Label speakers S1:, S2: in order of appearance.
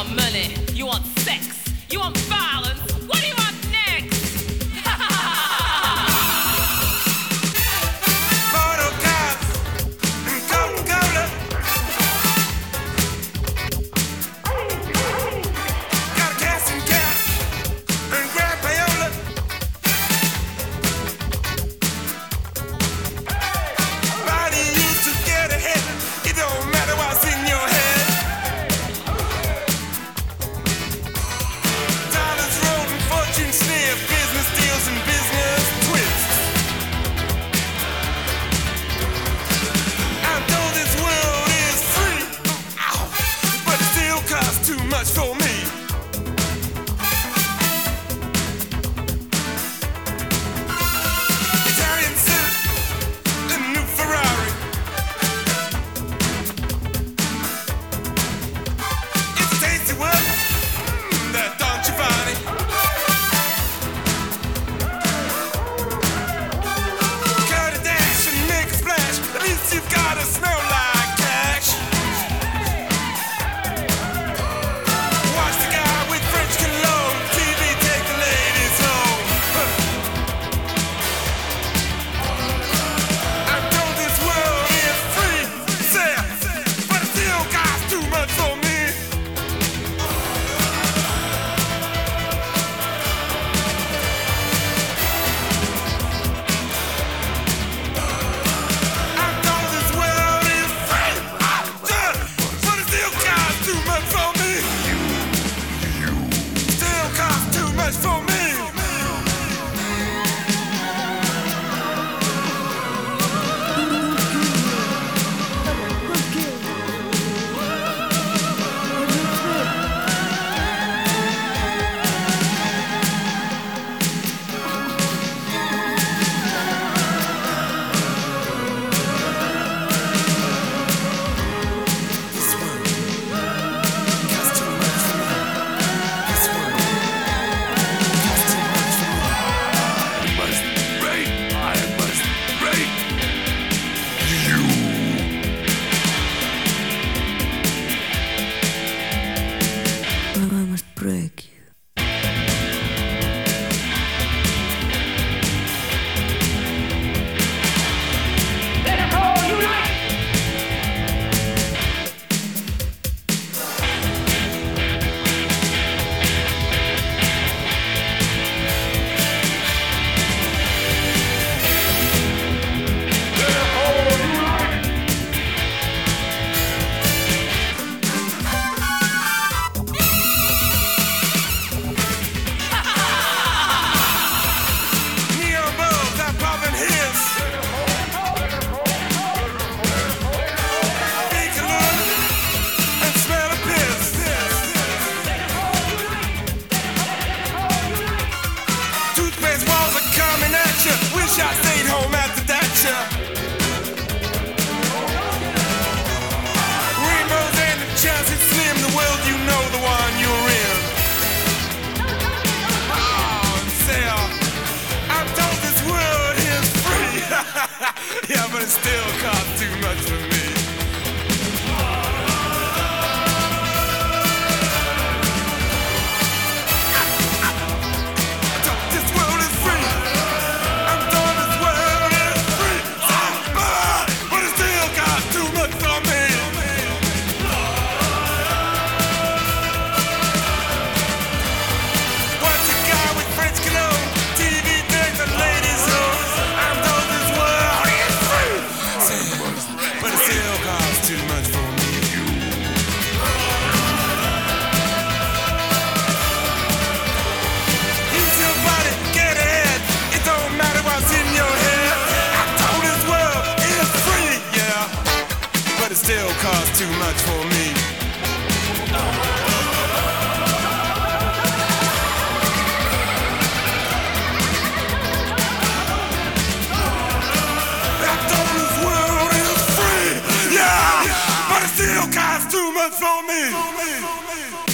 S1: want money, you want sex, you want violence. What do you want next?
S2: Motor cars and Coca-Cola. Got a gas and gas and Grand Payola. Body used to get ahead. It don't matter what's in your head. Dollars rolling, fortune sniff, business deals and business twists. I know this world is free, ow, but it still costs too much for me. Italian silk, a new Ferrari. It's a tasty work, that Don Giovanni. Cut a dash and make a splash. At least you've gotta smell like cash. Watch the guy with French cologne. TV, take the ladies home. I know this world is free, say, but it still costs too much for me. I know this world is free, but it still costs too much for me. Still costs too much for me. This one costs too much for me. This one costs too much for me. I must break. I must break you.
S3: I must break you.
S2: Neon bulbs that pop and hiss. Think and look and smell a piss. Toothpaste walls are coming at you. Wish I stayed home after that, ya. Rainbows and the chances slim. The world, you know the one you're in. Oh, say, I'm told this world is free. Yeah, but it still costs too much for me. I'm told this world is free. I'm told this world is free. But it still costs too much for me. Watch a guy with French cologne. TV, take the ladies home. I'm told this world is free. But it still costs too much for me. Use your body, get ahead. It don't matter what's in your head. I told this world is free, yeah. But it still costs too much for me. I told this world is free, yeah. But it still costs too much for me.